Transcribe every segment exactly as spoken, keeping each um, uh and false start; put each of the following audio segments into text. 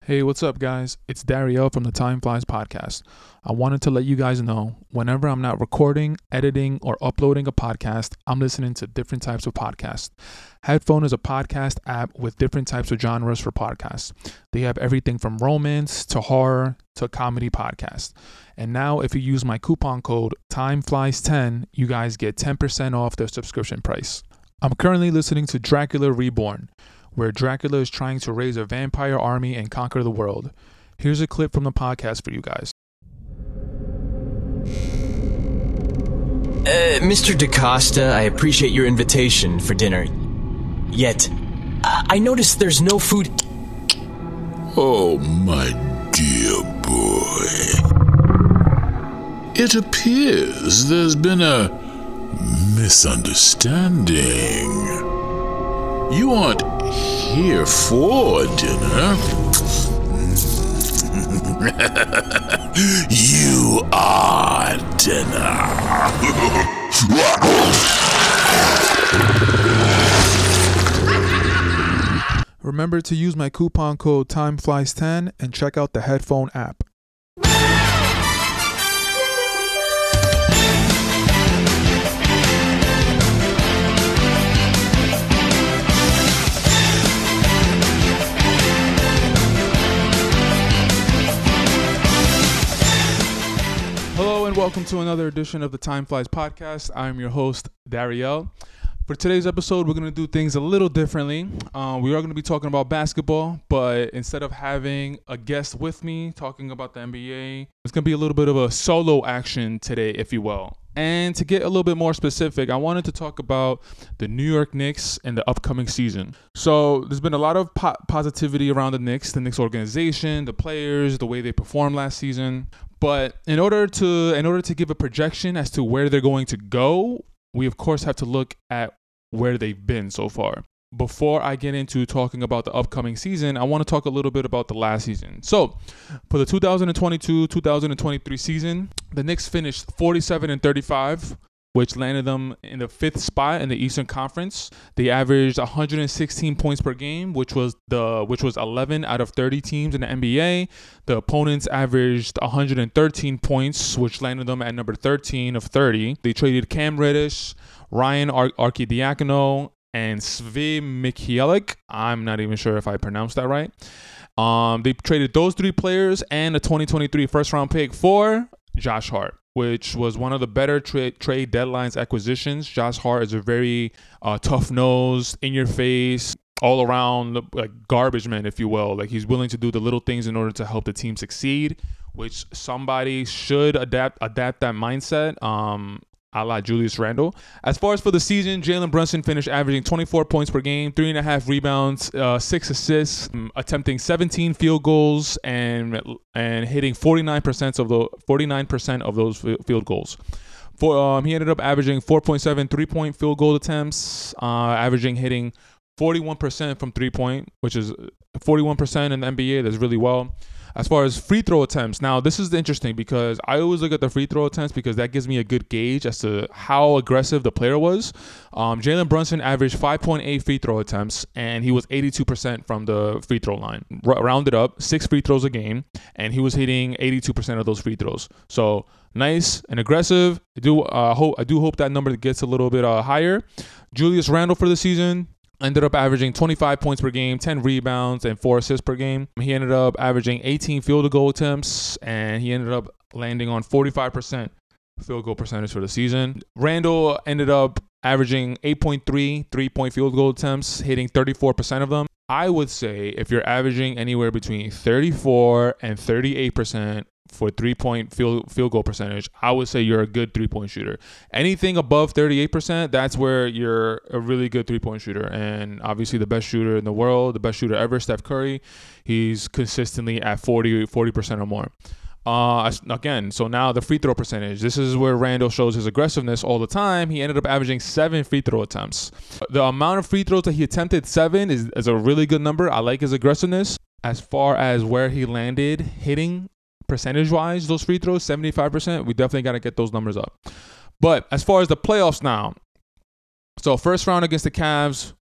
Hey, what's up, guys? It's Dario from the Time Flies podcast. I wanted to let you guys know whenever I'm not recording, editing, or uploading a podcast, I'm listening to different types of podcasts. Headphone is a podcast app with different types of genres for podcasts. They have everything from romance to horror to comedy podcasts. And now, if you use my coupon code time flies ten, you guys get ten percent off their subscription price. I'm currently listening to Dracula Reborn, where Dracula is trying to raise a vampire army and conquer the world. Here's a clip from the podcast for you guys. Uh, Mister DaCosta, I appreciate your invitation for dinner. Yet, I, I noticed there's no food. Oh, my dear boy. It appears there's been a misunderstanding. You aren't here for dinner. You are dinner. Remember to use my coupon code time flies ten and check out the Headphone app. Hello and welcome to another edition of the Time Flies podcast. I'm your host, Dario. For today's episode, we're going to do things a little differently. Uh, we are going to be talking about basketball, but instead of having a guest with me talking about the N B A, it's going to be a little bit of a solo action today, if you will. And to get a little bit more specific, I wanted to talk about the New York Knicks and the upcoming season. So there's been a lot of po- positivity around the Knicks, the Knicks organization, the players, the way they performed last season. But in order to in order to give a projection as to where they're going to go, we of course have to look at where they've been so far. Before I get into talking about the upcoming season, I want to talk a little bit about the last season. So, for the two thousand twenty-two two thousand twenty-three season, the Knicks finished forty-seven and thirty-five, which landed them in the fifth spot in the Eastern Conference. They averaged one hundred sixteen points per game, which was the which was eleven out of thirty teams in the N B A. The opponents averaged one hundred thirteen points, which landed them at number thirteen of thirty. They traded Cam Reddish, Ryan Ar- Arcidiacono, and Svi Mikhailiuk. I'm not even sure if I pronounced that right. Um, they traded those three players and a twenty twenty-three first round pick for Josh Hart, which was one of the better tra- trade deadlines acquisitions. Josh Hart is a very uh, tough-nosed, in-your-face, all-around like garbage man, if you will. Like, he's willing to do the little things in order to help the team succeed, which somebody should adapt adapt that mindset. Um, a la Julius Randle. As far as for the season, Jalen Brunson finished averaging twenty-four points per game, three and a half rebounds, uh, six assists, um, attempting seventeen field goals, and and hitting forty-nine percent of the forty-nine percent of those field goals. For um, he ended up averaging four point seven three-point field goal attempts, uh, averaging hitting forty-one percent from three-point, which is forty-one percent in the N B A. That's really well. As far as free throw attempts, now this is interesting because I always look at the free throw attempts because that gives me a good gauge as to how aggressive the player was. Um, Jalen Brunson averaged five point eight free throw attempts, and he was eighty-two percent from the free throw line. R- rounded up, six free throws a game, and he was hitting eighty-two percent of those free throws. So nice and aggressive. I do uh, hope I do hope that number gets a little bit uh, higher. Julius Randle for the season ended up averaging twenty-five points per game, ten rebounds, and four assists per game. He ended up averaging eighteen field goal attempts, and he ended up landing on forty-five percent field goal percentage for the season. Randle ended up averaging eight point three three-point field goal attempts, hitting thirty-four percent of them. I would say if you're averaging anywhere between thirty-four and thirty-eight percent for three-point field field goal percentage, I would say you're a good three-point shooter. Anything above thirty-eight percent, that's where you're a really good three-point shooter. And obviously the best shooter in the world, the best shooter ever, Steph Curry, he's consistently at forty percent or more. Uh, again, so now the free throw percentage. This is where Randle shows his aggressiveness all the time. He ended up averaging seven free throw attempts. The amount of free throws that he attempted, seven, is, is a really good number. I like his aggressiveness. As far as where he landed hitting percentage-wise, those free throws, seventy-five percent, we definitely got to get those numbers up. But as far as the playoffs now, so first round against the Cavs,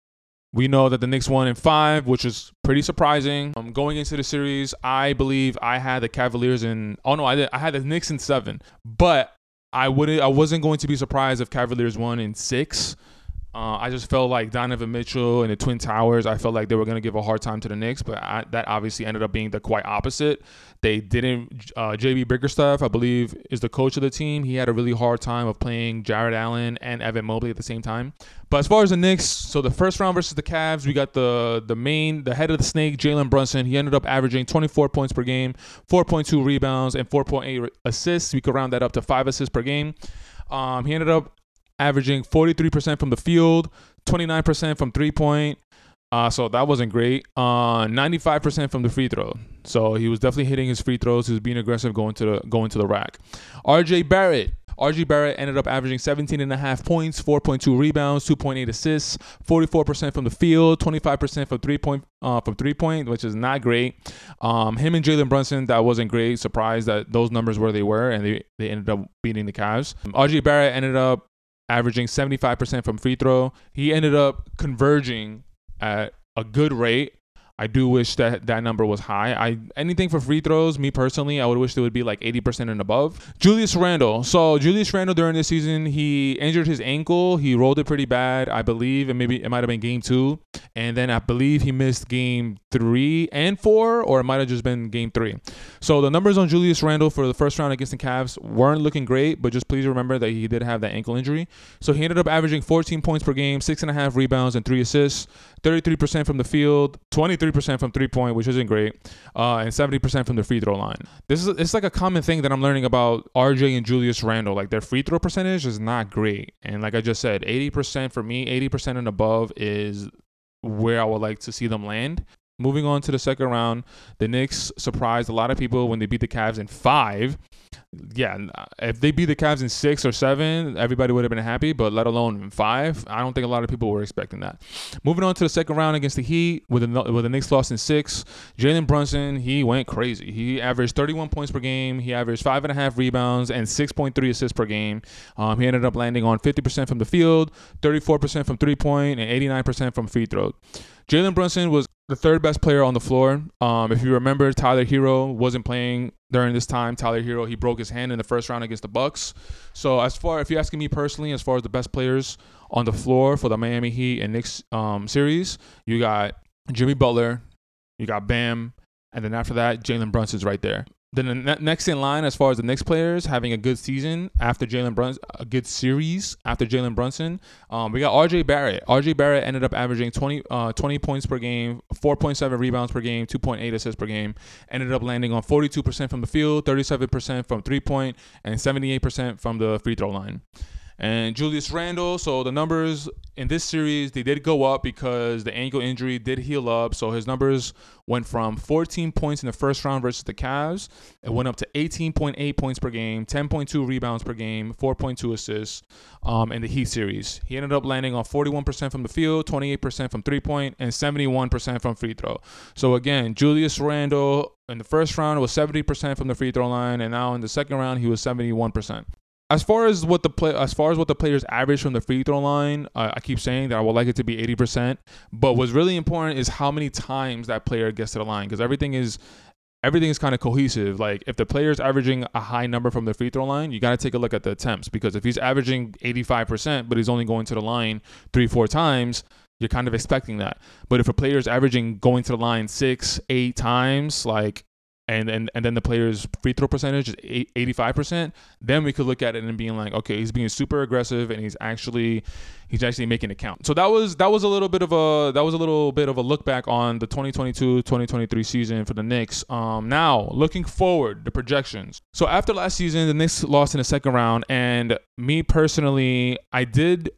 We know that the Knicks won in five, which is pretty surprising. Um, going into the series, I believe I had the Cavaliers in. Oh no, I did. I had the Knicks in seven, but I wouldn't. I wasn't going to be surprised if Cavaliers won in six. Uh, I just felt like Donovan Mitchell and the Twin Towers, I felt like they were going to give a hard time to the Knicks, but I, that obviously ended up being the quite opposite. They didn't. Uh, J B Bickerstaff, I believe, is the coach of the team. He had a really hard time of playing Jared Allen and Evan Mobley at the same time. But as far as the Knicks, so the first round versus the Cavs, we got the the main, the head of the snake, Jalen Brunson. He ended up averaging twenty-four points per game, four point two rebounds, and four point eight assists. We could round that up to five assists per game. Um, he ended up averaging forty-three percent from the field, twenty-nine percent from three-point. Uh, so that wasn't great. Uh, ninety-five percent from the free throw. So he was definitely hitting his free throws. He was being aggressive going to the going to the rack. R J Barrett. R J Barrett ended up averaging seventeen and a half points, four point two rebounds, two point eight assists, forty-four percent from the field, twenty-five percent from three-point, uh, from three-point, which is not great. Um, him and Jalen Brunson, that wasn't great. Surprised that those numbers were they were, and they, they ended up beating the Cavs. Um, R J Barrett ended up averaging seventy-five percent from free throw. He ended up converging at a good rate. I do wish that that number was high. I anything for free throws, me personally, I would wish it would be like eighty percent and above. Julius Randle. So Julius Randle during this season, he injured his ankle. He rolled it pretty bad, I believe, and maybe it might have been game two. And then I believe he missed game three and four, or it might have just been game three. So the numbers on Julius Randle for the first round against the Cavs weren't looking great, but just please remember that he did have that ankle injury. So he ended up averaging fourteen points per game, six and a half rebounds, and three assists, thirty-three percent from the field, twenty-three percent from three-point, which isn't great, uh, and seventy percent from the free throw line. This is it's like a common thing that I'm learning about R J and Julius Randle. Like their free throw percentage is not great, and like I just said, eighty percent for me, eighty percent and above is where I would like to see them land. Moving on to the second round, the Knicks surprised a lot of people when they beat the Cavs in five. Yeah, if they beat the Cavs in six or seven, everybody would have been happy, but let alone in five, I don't think a lot of people were expecting that. Moving on to the second round against the Heat, with the, with the Knicks lost in six, Jalen Brunson, he went crazy. He averaged thirty-one points per game. He averaged five and a half rebounds and six point three assists per game. Um, he ended up landing on fifty percent from the field, thirty-four percent from three-point, and eighty-nine percent from free throw. Jalen Brunson was the third best player on the floor. Um, if you remember, Tyler Hero wasn't playing during this time. Tyler Hero, he broke his hand in the first round against the Bucks. So as far, if you're asking me personally, as far as the best players on the floor for the Miami Heat and Knicks um, series, you got Jimmy Butler, you got Bam, and then after that, Jalen Brunson's right there. Then the ne- next in line, as far as the Knicks players having a good season after Jalen Brunson, a good series after Jalen Brunson, um, we got R J Barrett. R J Barrett ended up averaging twenty, uh, twenty points per game, four point seven rebounds per game, two point eight assists per game. Ended up landing on forty-two percent from the field, thirty-seven percent from three-point, and seventy-eight percent from the free throw line. And Julius Randle, so the numbers in this series, they did go up because the ankle injury did heal up. So his numbers went from fourteen points in the first round versus the Cavs. It went up to eighteen point eight points per game, ten point two rebounds per game, four point two assists um, in the Heat series. He ended up landing on forty-one percent from the field, twenty-eight percent from three-point, and seventy-one percent from free throw. So again, Julius Randle in the first round was seventy percent from the free throw line, and now in the second round, he was seventy-one percent. As far as what the play, as far as what the players average from the free throw line, uh, I keep saying that I would like it to be eighty percent. But what's really important is how many times that player gets to the line, because everything is everything is kind of cohesive. Like if the player's averaging a high number from the free throw line, you got to take a look at the attempts, because if he's averaging eighty-five percent, but he's only going to the line three, four times, you're kind of expecting that. But if a player's averaging going to the line six, eight times, like. And, and and then the player's free throw percentage is eighty-five percent, then we could look at it and being like, okay, he's being super aggressive and he's actually he's actually making it count. So that was that was a little bit of a that was a little bit of a look back on the twenty twenty-two twenty twenty-three season for the Knicks. Um, now looking forward, the projections. So after last season, the Knicks lost in the second round, and me personally, I did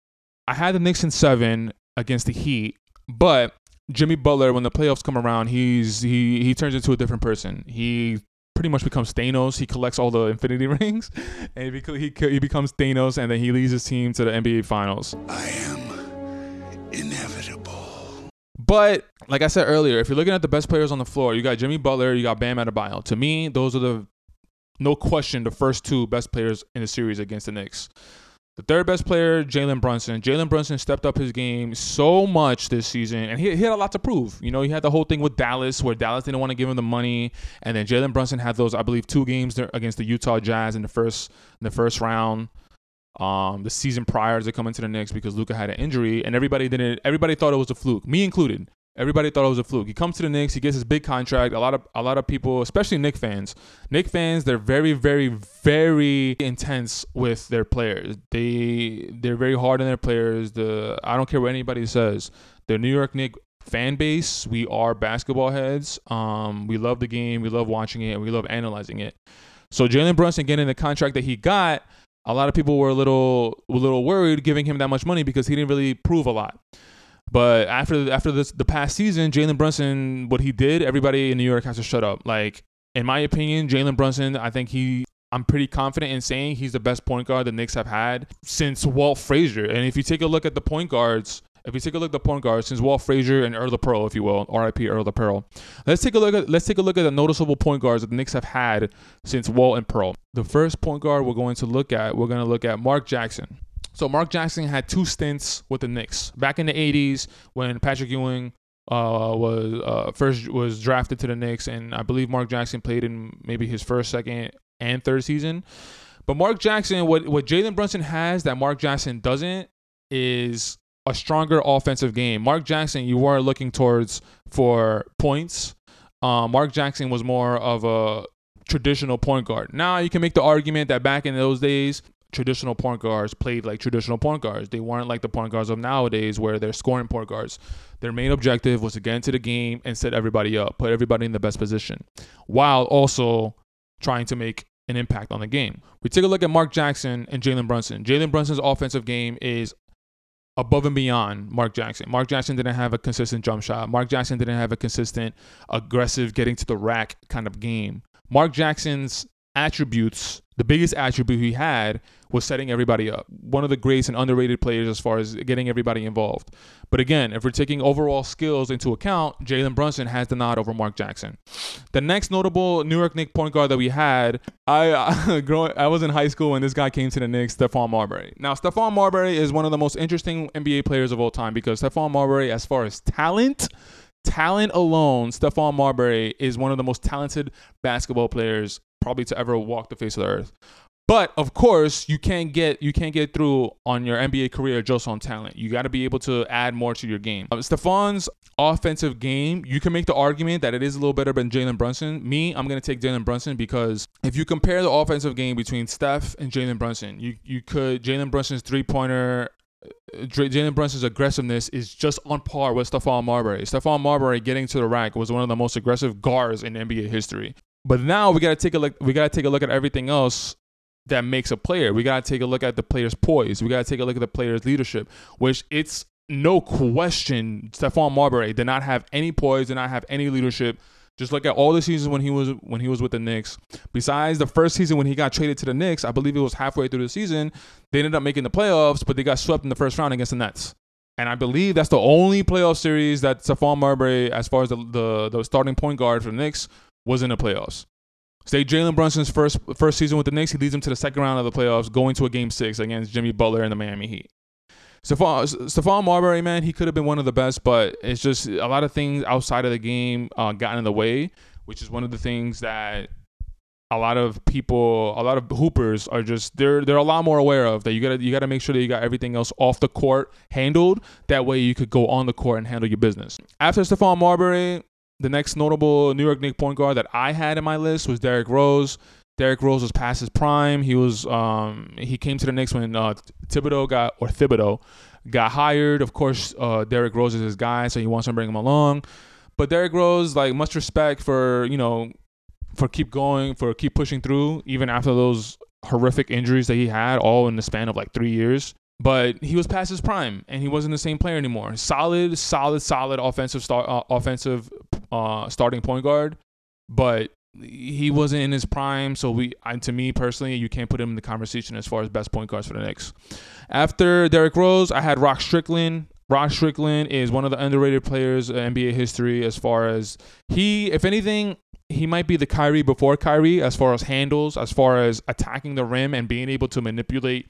I had the Knicks in seven against the Heat, but Jimmy Butler, when the playoffs come around, he's he he turns into a different person. He pretty much becomes Thanos. He collects all the Infinity Rings, and he he he becomes Thanos, and then he leads his team to the N B A Finals. I am inevitable. But like I said earlier, if you're looking at the best players on the floor, you got Jimmy Butler, you got Bam Adebayo. To me, those are the no question the first two best players in the series against the Knicks. The third best player, Jalen Brunson. Jalen Brunson stepped up his game so much this season, and he, he had a lot to prove. You know, he had the whole thing with Dallas, where Dallas didn't want to give him the money, and then Jalen Brunson had those, I believe, two games there against the Utah Jazz in the first in the first round, um, the season prior to coming to the Knicks because Luka had an injury, and everybody didn't. Everybody thought it was a fluke, me included. Everybody thought it was a fluke. He comes to the Knicks. He gets his big contract. A lot of a lot of people, especially Knicks fans, Knicks fans, they're very, very, very intense with their players. They they're very hard on their players. The I don't care what anybody says. The New York Knicks fan base, we are basketball heads. Um, we love the game. We love watching it, and we love analyzing it. So Jalen Brunson getting the contract that he got, a lot of people were a little a little worried giving him that much money because he didn't really prove a lot. But after after this, the past season, Jalen Brunson, what he did, everybody in New York has to shut up. Like, in my opinion, Jalen Brunson, I think he, I'm pretty confident in saying he's the best point guard the Knicks have had since Walt Frazier. And if you take a look at the point guards, if you take a look at the point guards since Walt Frazier and Earl Pearl, if you will, R I P Earl Pearl, let's take a look at let's take a look at the noticeable point guards that the Knicks have had since Walt and Pearl. The first point guard we're going to look at, we're going to look at Mark Jackson. So Mark Jackson had two stints with the Knicks back in the eighties when Patrick Ewing uh, was uh, first was drafted to the Knicks, and I believe Mark Jackson played in maybe his first, second, and third season. But Mark Jackson, what what Jalen Brunson has that Mark Jackson doesn't is a stronger offensive game. Mark Jackson, you were looking towards for points. Uh, Mark Jackson was more of a traditional point guard. Now you can make the argument that back in those days, traditional point guards played like traditional point guards. They weren't like the point guards of nowadays where they're scoring point guards. Their main objective was to get into the game and set everybody up, put everybody in the best position, while also trying to make an impact on the game. We take a look at Mark Jackson and Jalen Brunson. Jalen Brunson's offensive game is above and beyond Mark Jackson. Mark Jackson didn't have a consistent jump shot. Mark Jackson didn't have a consistent, aggressive, getting to the rack kind of game. Mark Jackson's attributes, the biggest attribute he had was setting everybody up. One of the greatest and underrated players as far as getting everybody involved. But again, if we're taking overall skills into account, Jalen Brunson has the nod over Mark Jackson. The next notable New York Knicks point guard that we had, I I, growing, I was in high school when this guy came to the Knicks, Stephon Marbury. Now, Stephon Marbury is one of the most interesting N B A players of all time because Stephon Marbury, as far as talent, talent alone, Stephon Marbury is one of the most talented basketball players probably to ever walk the face of the earth. But of course, you can't get you can't get through on your N B A career just on talent. You got to be able to add more to your game. Uh, Stephon's offensive game, you can make the argument that it is a little better than Jalen Brunson. Me, I'm gonna take Jalen Brunson because if you compare the offensive game between Steph and Jalen Brunson, you you could Jalen Brunson's three pointer. Jalen Brunson's aggressiveness is just on par with Stephon Marbury. Stephon Marbury getting to the rack was one of the most aggressive guards in N B A history. But now we gotta take a look. We gotta take a look at everything else that makes a player. We gotta take a look at the player's poise. We gotta take a look at the player's leadership, which it's no question Stephon Marbury did not have any poise, did not have any leadership. Just look at all the seasons when he was when he was with the Knicks. Besides the first season when he got traded to the Knicks, I believe it was halfway through the season, they ended up making the playoffs, but they got swept in the first round against the Nets. And I believe that's the only playoff series that Stephon Marbury, as far as the the, the starting point guard for the Knicks, was in the playoffs. Say Jalen Brunson's first first season with the Knicks, he leads them to the second round of the playoffs, going to a game six against Jimmy Butler and the Miami Heat. Stephon, Stephon Marbury, man, he could have been one of the best, but it's just a lot of things outside of the game uh, got in the way, which is one of the things that a lot of people, a lot of hoopers are just they're they're a lot more aware of. That you gotta you gotta make sure that you got everything else off the court handled. That way you could go on the court and handle your business. After Stephon Marbury, the next notable New York Knicks point guard that I had in my list was Derrick Rose. Derrick Rose was past his prime. He was um, he came to the Knicks when uh, Thibodeau got or Thibodeau got hired. Of course, uh, Derrick Rose is his guy, so he wants to bring him along. But Derrick Rose, like, much respect for you know for keep going, for keep pushing through, even after those horrific injuries that he had, all in the span of like three years. But he was past his prime, and he wasn't the same player anymore. Solid, solid, solid offensive start, uh, offensive uh, starting point guard, but he wasn't in his prime. So we, and to me personally, you can't put him in the conversation as far as best point guards for the Knicks. After Derrick Rose, I had Rock Strickland. Rock Strickland is one of the underrated players in N B A history as far as he, if anything, he might be the Kyrie before Kyrie as far as handles, as far as attacking the rim and being able to manipulate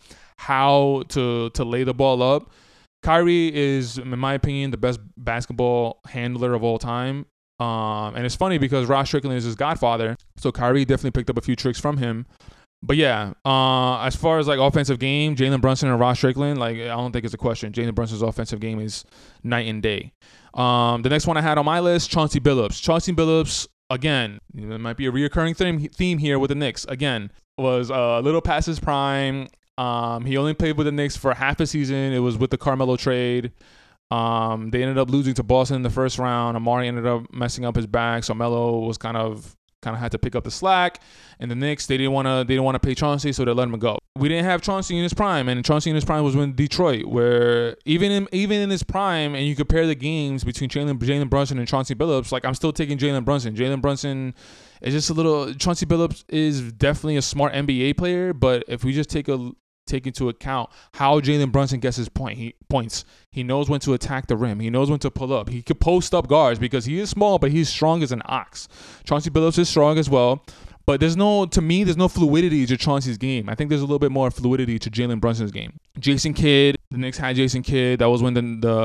how to to lay the ball up. Kyrie is, in my opinion, the best basketball handler of all time. Um, and it's funny because Rod Strickland is his godfather, so Kyrie definitely picked up a few tricks from him. But yeah, uh, as far as like offensive game, Jalen Brunson and Rod Strickland, like I don't think it's a question. Jalen Brunson's offensive game is night and day. Um, the next one I had on my list, Chauncey Billups. Chauncey Billups, again, it might be a reoccurring theme theme here with the Knicks. Again, was a little past his prime. Um, he only played with the Knicks for half a season. It was with the Carmelo trade. Um, they ended up losing to Boston in the first round. Amari ended up messing up his back, so Melo was kind of kind of had to pick up the slack. And the Knicks, they didn't want to they didn't want to pay Chauncey, so they let him go. We didn't have Chauncey in his prime, and Chauncey in his prime was in Detroit, where even in even in his prime, and you compare the games between Jalen Jalen Brunson and Chauncey Billups, like I'm still taking Jalen Brunson. Jalen Brunson is just a little. Chauncey Billups is definitely a smart N B A player, but if we just take a take into account how Jalen Brunson gets his point. He points. He knows when to attack the rim. He knows when to pull up. He could post up guards because he is small, but he's strong as an ox. Chauncey Billups is strong as well. But there's no, to me, there's no fluidity to Chauncey's game. I think there's a little bit more fluidity to Jalen Brunson's game. Jason Kidd, the Knicks had Jason Kidd. That was when the,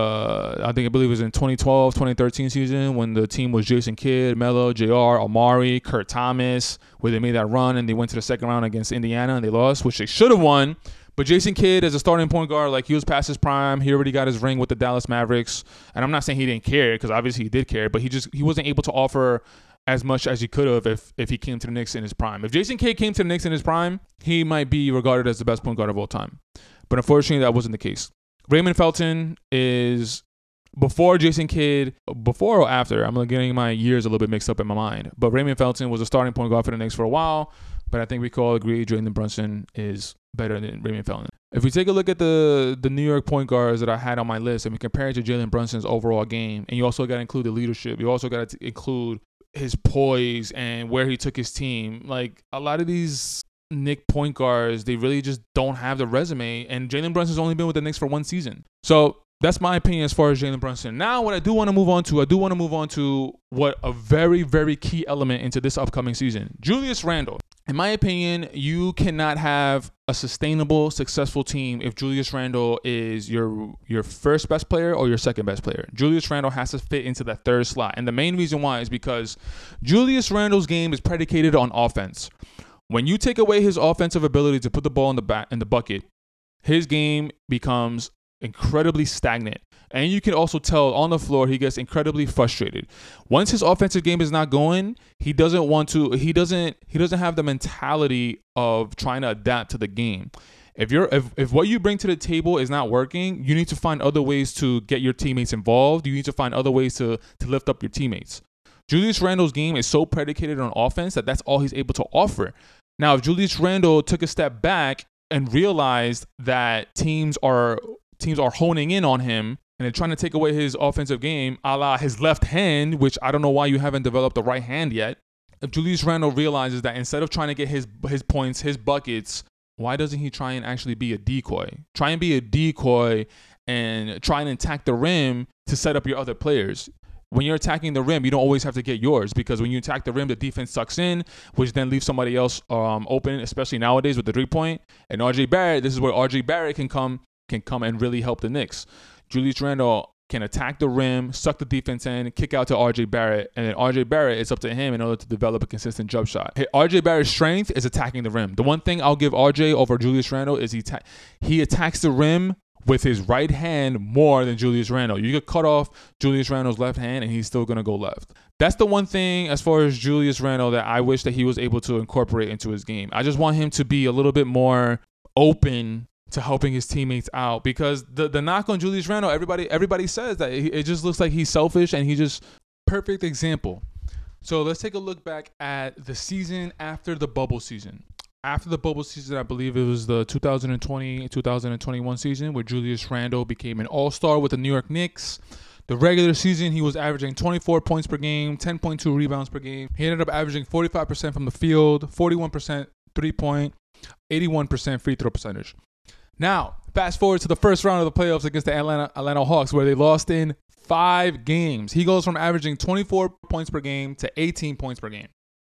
the I think I believe it was in twenty twelve, twenty thirteen season when the team was Jason Kidd, Melo, J R, Amari, Kurt Thomas, where they made that run and they went to the second round against Indiana and they lost, which they should have won. But Jason Kidd as a starting point guard, like he was past his prime. He already got his ring with the Dallas Mavericks. And I'm not saying he didn't care because obviously he did care, but he just he wasn't able to offer as much as he could have if, if he came to the Knicks in his prime. If Jason Kidd came to the Knicks in his prime, he might be regarded as the best point guard of all time. But unfortunately, that wasn't the case. Raymond Felton is before Jason Kidd, before or after. I'm getting my years a little bit mixed up in my mind. But Raymond Felton was a starting point guard for the Knicks for a while. But I think we can all agree Jalen Brunson is better than Raymond Felton. If we take a look at the the New York point guards that I had on my list and we compare it to Jalen Brunson's overall game, and you also got to include the leadership. You also got to include his poise and where he took his team. Like a lot of these Knicks point guards, they really just don't have the resume. And Jalen Brunson's only been with the Knicks for one season. So that's my opinion as far as Jalen Brunson. Now, what I do want to move on to, I do want to move on to what a very, very key element into this upcoming season. Julius Randle. In my opinion, you cannot have a sustainable, successful team if Julius Randle is your your first best player or your second best player. Julius Randle has to fit into that third slot. And the main reason why is because Julius Randle's game is predicated on offense. When you take away his offensive ability to put the ball in the back in the bucket, his game becomes incredibly stagnant. And you can also tell on the floor he gets incredibly frustrated. Once his offensive game is not going, he doesn't want to he doesn't he doesn't have the mentality of trying to adapt to the game. If you're if, if what you bring to the table is not working, you need to find other ways to get your teammates involved. You need to find other ways to to lift up your teammates. Julius Randle's game is so predicated on offense that that's all he's able to offer. Now, if Julius Randle took a step back and realized that teams are teams are honing in on him and they're trying to take away his offensive game, a la his left hand, which I don't know why you haven't developed the right hand yet. If Julius Randle realizes that instead of trying to get his his points, his buckets, why doesn't he try and actually be a decoy? Try and be a decoy and try and attack the rim to set up your other players. When you're attacking the rim, you don't always have to get yours because when you attack the rim, the defense sucks in, which then leaves somebody else um, open, especially nowadays with the three-point. And R J Barrett, this is where R J Barrett can come can come and really help the Knicks. Julius Randle can attack the rim, suck the defense in, kick out to R J Barrett, and then R J Barrett, it's up to him in order to develop a consistent jump shot. Hey, R J Barrett's strength is attacking the rim. The one thing I'll give R J over Julius Randle is he ta- he attacks the rim with his right hand more than Julius Randle. You could cut off Julius Randle's left hand and he's still going to go left. That's the one thing as far as Julius Randle that I wish that he was able to incorporate into his game. I just want him to be a little bit more open to helping his teammates out because the, the knock on Julius Randle, everybody everybody says that it, it just looks like he's selfish and he just perfect example. So let's take a look back at the season after the bubble season. After the bubble season, I believe it was the two thousand twenty, two thousand twenty-one season where Julius Randle became an all-star with the New York Knicks. The regular season, he was averaging twenty-four points per game, ten point two rebounds per game. He ended up averaging forty-five percent from the field, forty-one percent three-point, eighty-one percent free throw percentage. Now, fast forward to the first round of the playoffs against the Atlanta, Atlanta Hawks where they lost in five games. He goes from averaging twenty-four points per game to eighteen points per game.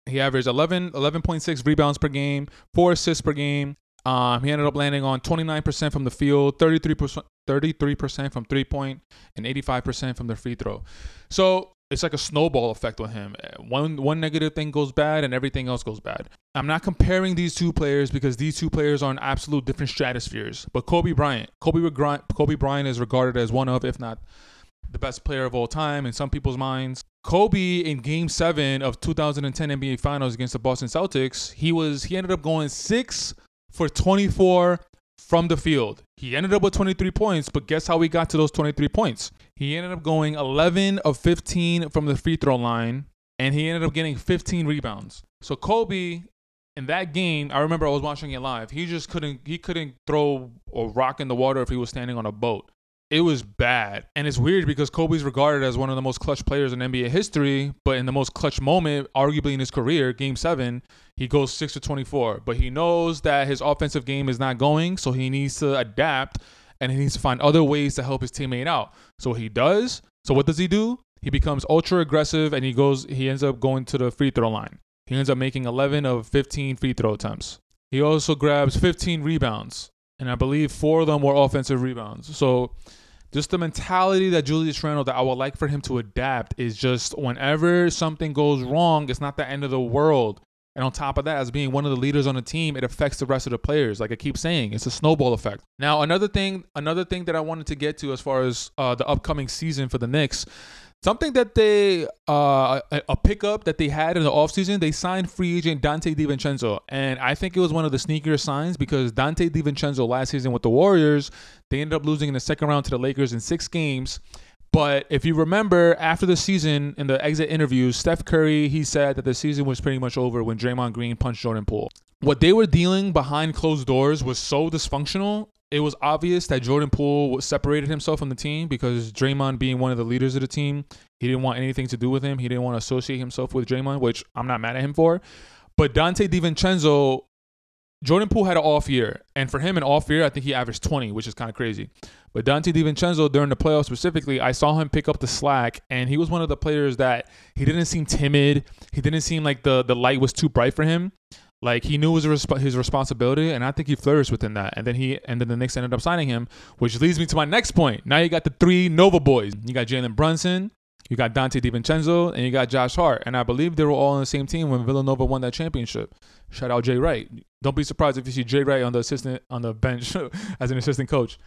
He averaged eleven, eleven point six rebounds per game, four assists per game. Um, he ended up landing on twenty-nine percent from the field, thirty-three percent, thirty-three percent from three-point, and eighty-five percent from the free throw. So it's like a snowball effect on him. One one negative thing goes bad and everything else goes bad. I'm not comparing these two players because these two players are in absolute different stratospheres. But Kobe Bryant, Kobe, Kobe Bryant is regarded as one of, if not the best player of all time in some people's minds. Kobe in Game Seven of two thousand ten N B A Finals against the Boston Celtics, he was he ended up going six for twenty-four from the field. He ended up with twenty-three points, but guess how he got to those twenty-three points? He ended up going eleven of fifteen from the free throw line, and he ended up getting fifteen rebounds. So Kobe, in that game, I remember I was watching it live. He just couldn't he couldn't throw a rock in the water if he was standing on a boat. It was bad. And it's weird because Kobe's regarded as one of the most clutch players in N B A history, but in the most clutch moment, arguably in his career, Game seven, he goes six for twenty-four. But he knows that his offensive game is not going, so he needs to adapt, and he needs to find other ways to help his teammate out. So he does. So what does he do? He becomes ultra aggressive, and he goes. He ends up going to the free throw line. He ends up making eleven of fifteen free throw attempts. He also grabs fifteen rebounds, and I believe four of them were offensive rebounds. So just the mentality that Julius Randle, that I would like for him to adapt, is just whenever something goes wrong, it's not the end of the world. And on top of that, as being one of the leaders on the team, it affects the rest of the players. Like I keep saying, it's a snowball effect. Now, another thing, another thing that I wanted to get to as far as uh, the upcoming season for the Knicks, something that they, uh, a, a pickup that they had in the offseason, they signed free agent Dante DiVincenzo. And I think it was one of the sneakier signs because Dante DiVincenzo last season with the Warriors, they ended up losing in the second round to the Lakers in six games. But if you remember, after the season, in the exit interviews, Steph Curry, he said that the season was pretty much over when Draymond Green punched Jordan Poole. What they were dealing behind closed doors was so dysfunctional. It was obvious that Jordan Poole separated himself from the team because Draymond, being one of the leaders of the team, he didn't want anything to do with him. He didn't want to associate himself with Draymond, which I'm not mad at him for. But Dante DiVincenzo, Jordan Poole had an off year. And for him, an off year, I think he averaged twenty, which is kind of crazy. But Dante DiVincenzo, during the playoffs specifically, I saw him pick up the slack. And he was one of the players that he didn't seem timid. He didn't seem like the, the light was too bright for him. Like he knew it was resp- his responsibility, and I think he flourished within that. And then he, and then the Knicks ended up signing him, which leads me to my next point. Now you got the three Nova boys. You got Jalen Brunson, you got Dante DiVincenzo, and you got Josh Hart. And I believe they were all on the same team when Villanova won that championship. Shout out Jay Wright. Don't be surprised if you see Jay Wright on the assistant on the bench as an assistant coach.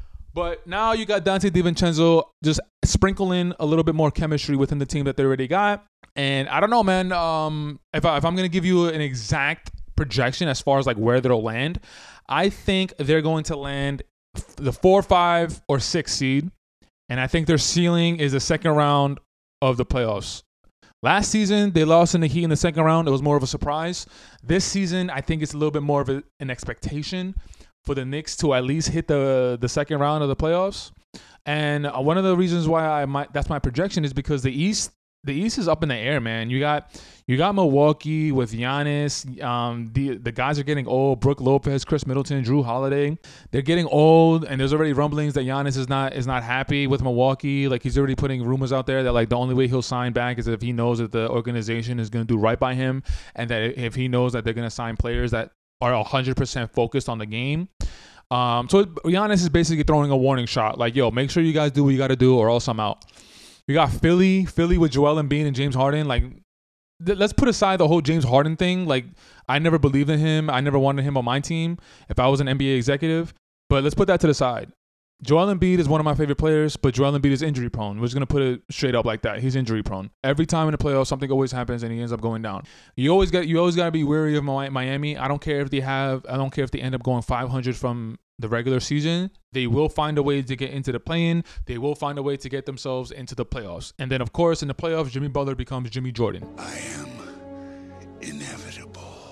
But now you got Dante DiVincenzo just sprinkling a little bit more chemistry within the team that they already got. And I don't know, man. Um, if, I, if I'm going to give you an exact projection as far as like where they'll land, I think they're going to land the four, five, or six seed. And I think their ceiling is the second round of the playoffs. Last season, they lost in the Heat in the second round. It was more of a surprise. This season, I think it's a little bit more of a, an expectation for the Knicks to at least hit the, the second round of the playoffs. And one of the reasons why I might that's my projection is because the East the East is up in the air, man. You got you got Milwaukee with Giannis. Um, the the guys are getting old. Brook Lopez, Chris Middleton, Drew Holiday. They're getting old, and there's already rumblings that Giannis is not is not happy with Milwaukee. Like he's already putting rumors out there that like the only way he'll sign back is if he knows that the organization is going to do right by him, and that if he knows that they're going to sign players that are one hundred percent focused on the game. Um, so Giannis is basically throwing a warning shot. Like, yo, make sure you guys do what you got to do or else I'm out. We got Philly, Philly with Joel Embiid and James Harden. Like, th- let's put aside the whole James Harden thing. Like, I never believed in him. I never wanted him on my team if I was an N B A executive. But let's put that to the side. Joel Embiid is one of my favorite players, but Joel Embiid is injury prone. We're just going to put it straight up like that. He's injury prone. Every time in the playoffs, something always happens and he ends up going down. You always got you always got to be wary of Miami. I don't care if they have I don't care if they end up going five hundred from the regular season. They will find a way to get into the play-in. They will find a way to get themselves into the playoffs. And then, of course, in the playoffs, Jimmy Butler becomes Jimmy Jordan. I am inevitable.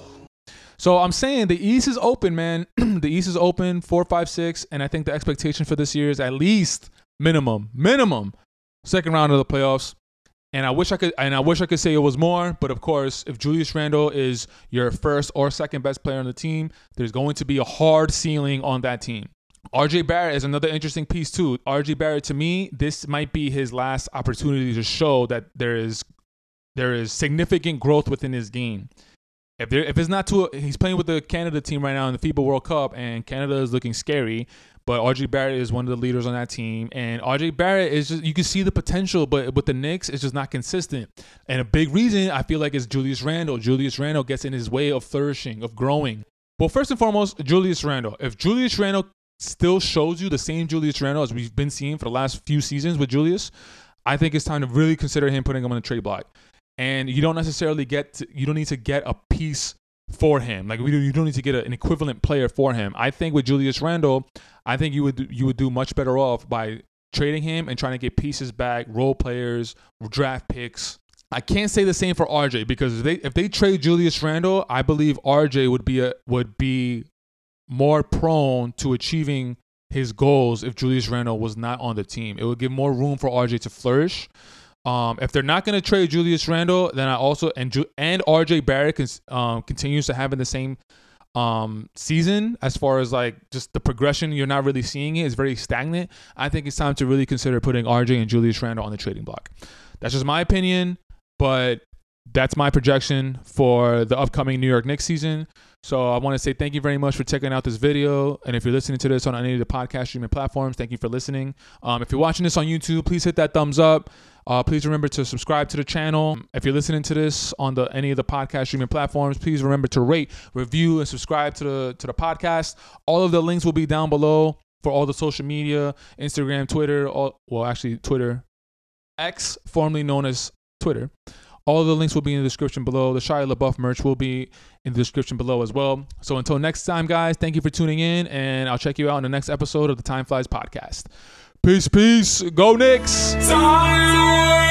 So I'm saying the East is open, man. The East is open, four, five, six, and I think the expectation for this year is at least minimum, minimum, second round of the playoffs. And I wish I could, and I wish I could say it was more, but of course, if Julius Randle is your first or second best player on the team, there's going to be a hard ceiling on that team. R J Barrett is another interesting piece too. R J Barrett, to me, this might be his last opportunity to show that there is there is significant growth within his game. If there, if it's not too, he's playing with the Canada team right now in the FIBA World Cup, and Canada is looking scary. But R J Barrett is one of the leaders on that team, and R J Barrett is just, you can see the potential, but with the Knicks, it's just not consistent. And a big reason I feel like is Julius Randle. Julius Randle gets in his way of flourishing, of growing. Well, first and foremost, Julius Randle. If Julius Randle still shows you the same Julius Randle as we've been seeing for the last few seasons with Julius, I think it's time to really consider him putting him on the trade block. And you don't necessarily get to, you don't need to get a piece for him. Like we do, you don't need to get a, an equivalent player for him. I think with Julius Randle, I think you would you would do much better off by trading him and trying to get pieces back, role players, draft picks. I can't say the same for R J because if they if they trade Julius Randle, I believe R J would be a, would be more prone to achieving his goals if Julius Randle was not on the team. It would give more room for R J to flourish. Um, if they're not going to trade Julius Randle, then I also and Ju- and R J Barrett cons- um, continues to have in the same um, season as far as like just the progression. You're not really seeing it. It's very stagnant. I think it's time to really consider putting R J and Julius Randle on the trading block. That's just my opinion, but that's my projection for the upcoming New York Knicks season. So I want to say thank you very much for checking out this video. And if you're listening to this on any of the podcast streaming platforms, thank you for listening. Um, if you're watching this on YouTube, please hit that thumbs up. Uh, please remember to subscribe to the channel. If you're listening to this on the any of the podcast streaming platforms, please remember to rate, review, and subscribe to the to the podcast. All of the links will be down below for all the social media, Instagram, Twitter, all, well, actually Twitter, X, formerly known as Twitter. All of the links will be in the description below. The Shia LaBeouf merch will be in the description below as well. So until next time, guys, thank you for tuning in, and I'll check you out in the next episode of the Time Flies podcast. Peace, peace. Go Knicks. Time.